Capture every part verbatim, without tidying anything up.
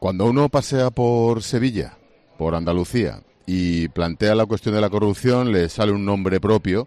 Cuando uno pasea por Sevilla, por Andalucía, y plantea la cuestión de la corrupción, le sale un nombre propio,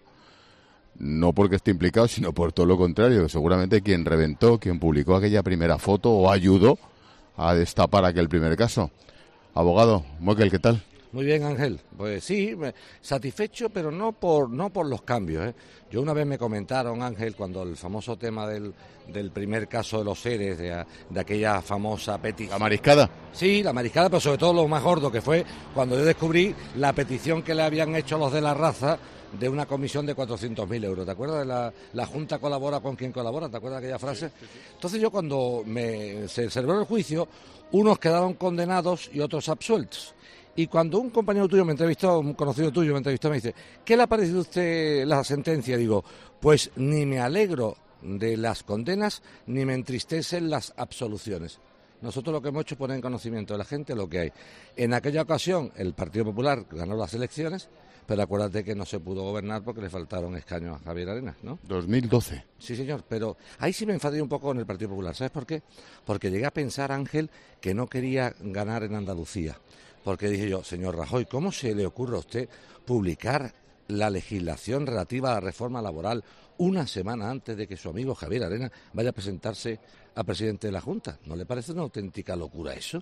no porque esté implicado, sino por todo lo contrario. Seguramente quien reventó, quien publicó aquella primera foto o ayudó a destapar aquel primer caso. Abogado, Moekel, ¿qué tal? Muy bien, Ángel. Pues sí, satisfecho, pero no por no por los cambios, ¿eh? Yo una vez me comentaron, Ángel, cuando el famoso tema del, del primer caso de los seres, de, de aquella famosa petición. ¿La mariscada? Sí, la mariscada, pero sobre todo lo más gordo, que fue cuando yo descubrí la petición que le habían hecho los de la raza de una comisión de cuatrocientos mil euros. ¿Te acuerdas de la, la Junta colabora con quien colabora? ¿Te acuerdas de aquella frase? Sí, sí, sí. Entonces yo cuando me, se celebró el juicio, unos quedaron condenados y otros absueltos. Y cuando un compañero tuyo me entrevistó, un conocido tuyo me entrevistó, me dice, ¿qué le ha parecido a usted la sentencia? Digo, pues ni me alegro de las condenas, ni me entristecen las absoluciones. Nosotros lo que hemos hecho es poner en conocimiento de la gente lo que hay. En aquella ocasión el Partido Popular ganó las elecciones, pero acuérdate que no se pudo gobernar porque le faltaron escaños a Javier Arenas, ¿no? dos mil doce. Sí, señor, pero ahí sí me enfadé un poco con el Partido Popular. ¿Sabes por qué? Porque llegué a pensar, Ángel, que no quería ganar en Andalucía. Porque dije yo, señor Rajoy, ¿cómo se le ocurre a usted publicar la legislación relativa a la reforma laboral una semana antes de que su amigo Javier Arenas vaya a presentarse a presidente de la Junta? ¿No le parece una auténtica locura eso?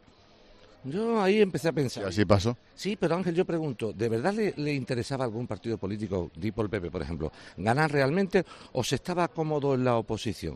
Yo ahí empecé a pensar. ¿Y así pasó? Sí, pero Ángel, yo pregunto, ¿de verdad le, le interesaba a algún partido político, tipo el P P, por ejemplo, ganar realmente o se estaba cómodo en la oposición?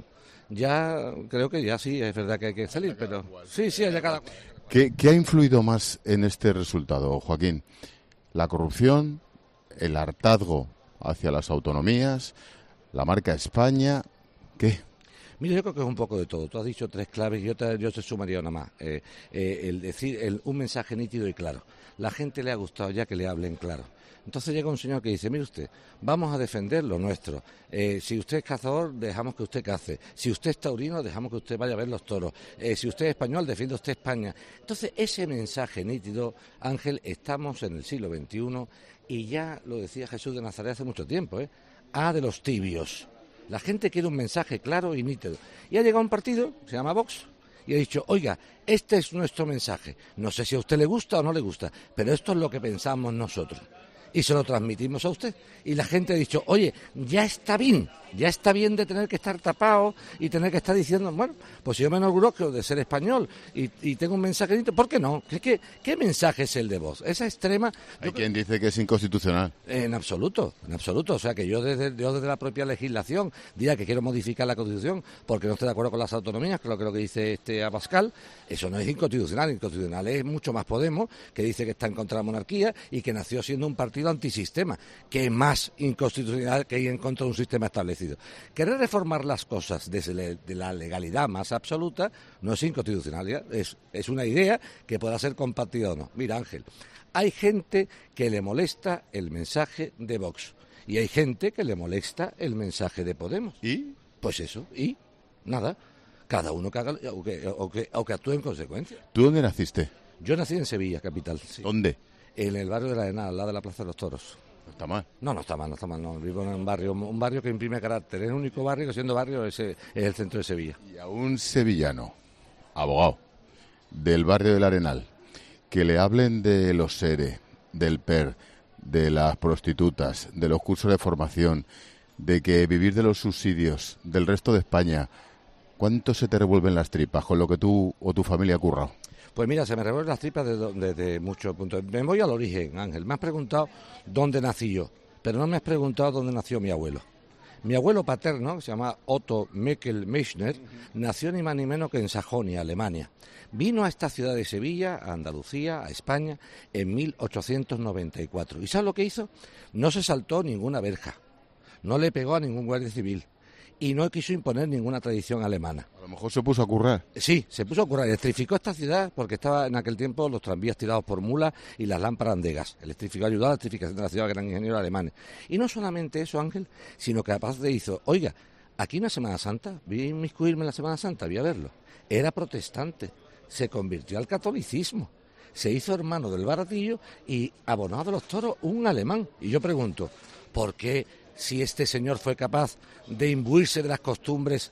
Ya creo que ya sí, es verdad que hay que salir, pero sí, sí, allá cada... ¿Qué, ¿Qué ha influido más en este resultado, Joaquín? ¿La corrupción, el hartazgo hacia las autonomías, la marca España? ¿Qué? Mira, yo creo que es un poco de todo. Tú has dicho tres claves y yo te, yo te sumaría una más. Eh, eh, el decir el, un mensaje nítido y claro. La gente le ha gustado ya que le hablen claro. Entonces llega un señor que dice, mire usted, vamos a defender lo nuestro. Eh, si usted es cazador, dejamos que usted cace. Si usted es taurino, dejamos que usted vaya a ver los toros. Eh, si usted es español, defiende usted España. Entonces, ese mensaje nítido, Ángel, estamos en el siglo veintiuno y ya lo decía Jesús de Nazaret hace mucho tiempo, ¿eh? A de los tibios. La gente quiere un mensaje claro y nítido. Y ha llegado un partido, se llama Vox, y ha dicho, oiga, este es nuestro mensaje. No sé si a usted le gusta o no le gusta, pero esto es lo que pensamos nosotros. Y se lo transmitimos a usted. Y la gente ha dicho, oye, ya está bien, ya está bien de tener que estar tapado y tener que estar diciendo, bueno, pues yo me enorgullezco de ser español y, y tengo un mensaje, ¿por qué no? ¿Qué, qué, qué mensaje es el de Vox? Esa extrema... Hay quien creo, dice que es inconstitucional. En absoluto, en absoluto. O sea, que yo desde, yo desde la propia legislación diga que quiero modificar la Constitución porque no estoy de acuerdo con las autonomías, que es lo que, lo que dice este Abascal, eso no es inconstitucional. Inconstitucional es mucho más Podemos, que dice que está en contra de la monarquía y que nació siendo un partido antisistema, que es más inconstitucional que ir en contra de un sistema establecido. Querer reformar las cosas desde le, de la legalidad más absoluta no es inconstitucionalidad, es, es una idea que pueda ser compartida o no. Mira, Ángel, hay gente que le molesta el mensaje de Vox y hay gente que le molesta el mensaje de Podemos. ¿Y? Pues eso, y nada, cada uno que haga o que, o que, o que actúe en consecuencia. ¿Tú dónde naciste? Yo nací en Sevilla, capital. Sí. ¿Dónde? En el barrio de la Arenal, al lado de la Plaza de los Toros. No está mal. No, no está mal, no está mal. No. Vivo en un barrio, un barrio que imprime carácter. Es el único barrio que, siendo barrio, es, es el centro de Sevilla. Y a un sevillano, abogado, del barrio del Arenal, que le hablen de los SERE, del P E R, de las prostitutas, de los cursos de formación, de que vivir de los subsidios del resto de España, ¿cuánto se te revuelven las tripas con lo que tú o tu familia ha currado? Pues mira, se me revuelven las tripas desde de, de muchos puntos. Me voy al origen, Ángel. Me has preguntado dónde nací yo, pero no me has preguntado dónde nació mi abuelo. Mi abuelo paterno, que se llama Otto Moekel Meischner, nació ni más ni menos que en Sajonia, Alemania. Vino a esta ciudad de Sevilla, a Andalucía, a España, en mil ochocientos noventa y cuatro. ¿Y sabes lo que hizo? No se saltó ninguna verja, no le pegó a ningún guardia civil y no quiso imponer ninguna tradición alemana. A lo mejor se puso a currar. Sí, se puso a currar. Electrificó esta ciudad porque estaba en aquel tiempo los tranvías tirados por mulas y las lámparas de gas. Electrificó, ayudó a la electrificación de la ciudad, que eran ingenieros alemanes. Y no solamente eso, Ángel, sino que aparte hizo, oiga, aquí una Semana Santa, vi a inmiscuirme en la Semana Santa, vi a verlo. Era protestante, se convirtió al catolicismo, se hizo hermano del Baratillo y abonado de los toros un alemán. Y yo pregunto, ¿por qué, si este señor fue capaz de imbuirse de las costumbres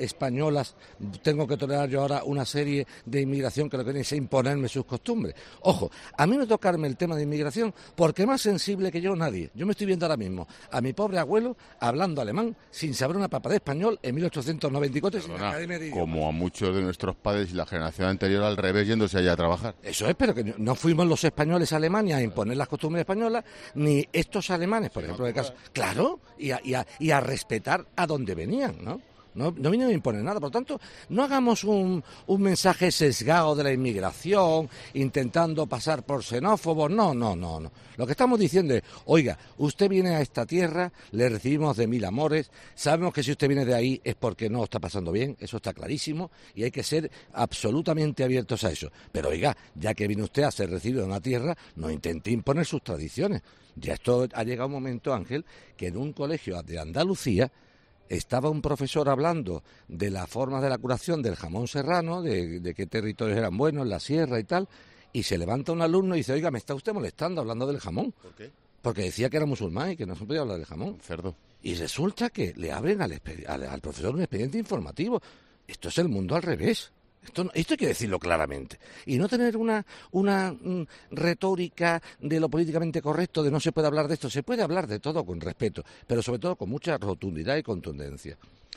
españolas tengo que tolerar yo ahora una serie de inmigración que lo que viene es imponerme sus costumbres? Ojo, a mí no tocarme el tema de inmigración porque más sensible que yo nadie. Yo me estoy viendo ahora mismo a mi pobre abuelo hablando alemán sin saber una papa de español en mil ochocientos noventa y cuatro sin Perdona, academia de idiomas. como a muchos de nuestros padres y la generación anterior al revés yéndose allá a trabajar. Eso es, pero que no fuimos los españoles a Alemania a imponer las costumbres españolas, ni estos alemanes, por ejemplo, de caso. Claro, y a, y a, y a respetar a donde venían, ¿no? No, no vienen a imponer nada, por lo tanto, no hagamos un, un mensaje sesgado de la inmigración, intentando pasar por xenófobos, no, no, no, no. Lo que estamos diciendo es, oiga, usted viene a esta tierra, le recibimos de mil amores, sabemos que si usted viene de ahí es porque no está pasando bien, eso está clarísimo, y hay que ser absolutamente abiertos a eso. Pero oiga, ya que viene usted a ser recibido en una tierra, no intente imponer sus tradiciones. Ya esto ha llegado un momento, Ángel, que en un colegio de Andalucía estaba un profesor hablando de la forma de la curación del jamón serrano, de, de qué territorios eran buenos, la sierra y tal, y se levanta un alumno y dice, oiga, me está usted molestando hablando del jamón. ¿Por qué? Porque decía que era musulmán y que no se podía hablar del jamón. Cerdo. Y resulta que le abren al, al, al profesor un expediente informativo. Esto es el mundo al revés. Esto, esto hay que decirlo claramente. Y no tener una, una mm, retórica de lo políticamente correcto, de no se puede hablar de esto. Se puede hablar de todo con respeto, pero sobre todo con mucha rotundidad y contundencia.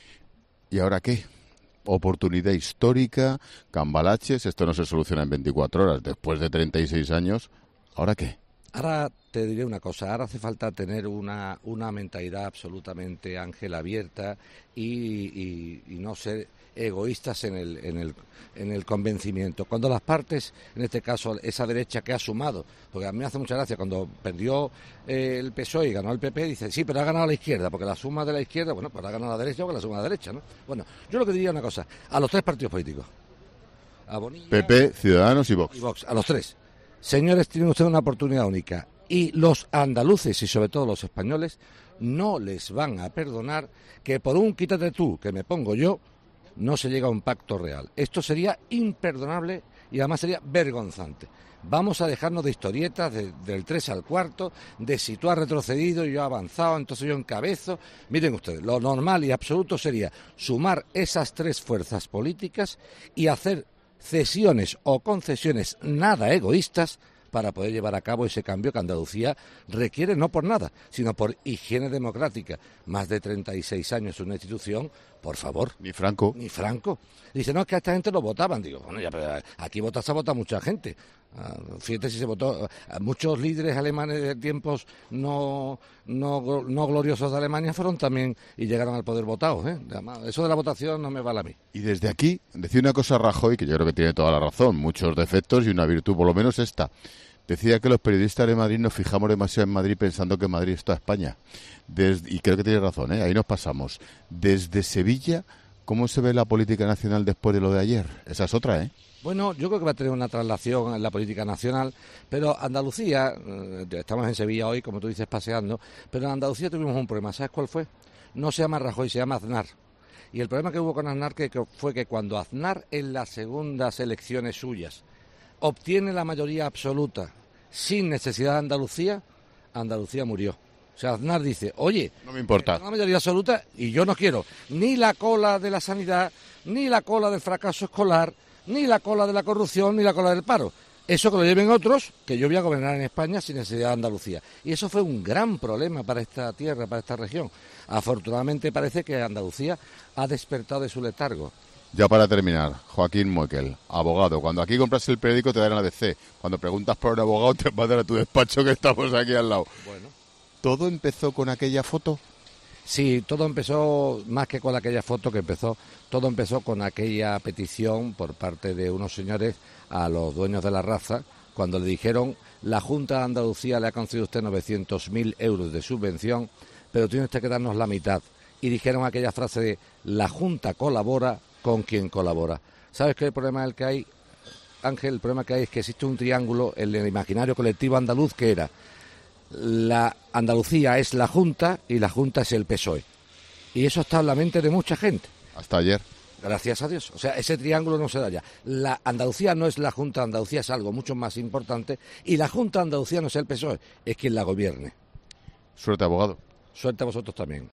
¿Y ahora qué? Oportunidad histórica, cambalaches, esto no se soluciona en veinticuatro horas, después de treinta y seis años, ¿ahora qué? Ahora te diré una cosa, ahora hace falta tener una, una mentalidad absolutamente, Ángel, abierta y, y, y no ser egoístas en el, en, el, en el convencimiento. Cuando las partes, en este caso esa derecha que ha sumado, porque a mí me hace mucha gracia, cuando perdió eh, el P S O E y ganó el P P, dice, sí, pero ha ganado la izquierda, porque la suma de la izquierda, bueno, pues ha ganado la derecha, porque la suma de la derecha, ¿no? Bueno, yo lo que diría es una cosa, a los tres partidos políticos, a Bonilla, P P, Ciudadanos y Vox. y Vox, a los tres. Señores, tienen ustedes una oportunidad única y los andaluces y sobre todo los españoles no les van a perdonar que por un quítate tú que me pongo yo no se llega a un pacto real. Esto sería imperdonable y además sería vergonzante. Vamos a dejarnos de historietas de, del tres al cuarto, de si tú has retrocedido y yo he avanzado, entonces yo encabezo. Miren ustedes, lo normal y absoluto sería sumar esas tres fuerzas políticas y hacer cesiones o concesiones nada egoístas para poder llevar a cabo ese cambio que Andalucía requiere, no por nada, sino por higiene democrática. Más de treinta y seis años en una institución, por favor. Ni Franco. Ni Franco. Dice, no, es que a esta gente lo votaban. Digo, bueno, ya, pero aquí vota, se vota mucha gente. Uh, fíjate si se votó. Uh, muchos líderes alemanes de tiempos no, no, no gloriosos de Alemania fueron también y llegaron al poder votados. ¿eh? Eso de la votación no me vale a mí. Y desde aquí, decía una cosa Rajoy, que yo creo que tiene toda la razón, muchos defectos y una virtud, por lo menos esta. Decía que los periodistas de Madrid nos fijamos demasiado en Madrid pensando que Madrid es toda España. Desde, y creo que tiene razón, ¿eh? Ahí nos pasamos. Desde Sevilla, ¿cómo se ve la política nacional después de lo de ayer? Esa es otra, ¿eh? Bueno, yo creo que va a tener una traslación en la política nacional, pero Andalucía, eh, estamos en Sevilla hoy, como tú dices, paseando, pero en Andalucía tuvimos un problema. ¿Sabes cuál fue? No se llama Rajoy, se llama Aznar. Y el problema que hubo con Aznar que, que fue que cuando Aznar en las segundas elecciones suyas obtiene la mayoría absoluta sin necesidad de Andalucía, Andalucía murió. O sea, Aznar dice, oye, no me importa, la mayoría absoluta y yo no quiero ni la cola de la sanidad, ni la cola del fracaso escolar, ni la cola de la corrupción, ni la cola del paro. Eso que lo lleven otros, que yo voy a gobernar en España sin necesidad de Andalucía. Y eso fue un gran problema para esta tierra, para esta región. Afortunadamente parece que Andalucía ha despertado de su letargo. Ya para terminar, Joaquín Moekel, abogado. Cuando aquí compras el periódico te dan el A B C. Cuando preguntas por un abogado te mandan a tu despacho que estamos aquí al lado. Bueno. ¿Todo empezó con aquella foto? Sí, todo empezó, más que con aquella foto que empezó, todo empezó con aquella petición por parte de unos señores a los dueños de la raza, cuando le dijeron, la Junta de Andalucía le ha concedido a usted novecientos mil euros de subvención, pero tiene usted que darnos la mitad. Y dijeron aquella frase de, la Junta colabora con quien colabora. ¿Sabes qué el problema es el que hay, Ángel? El problema que hay es que existe un triángulo en el imaginario colectivo andaluz que era la Andalucía es la Junta y la Junta es el P S O E. Y eso está en la mente de mucha gente. Hasta ayer. Gracias a Dios. O sea, ese triángulo no se da ya. La Andalucía no es la Junta de Andalucía, es algo mucho más importante. Y la Junta de Andalucía no es el P S O E, es quien la gobierne. Suerte, abogado. Suerte a vosotros también.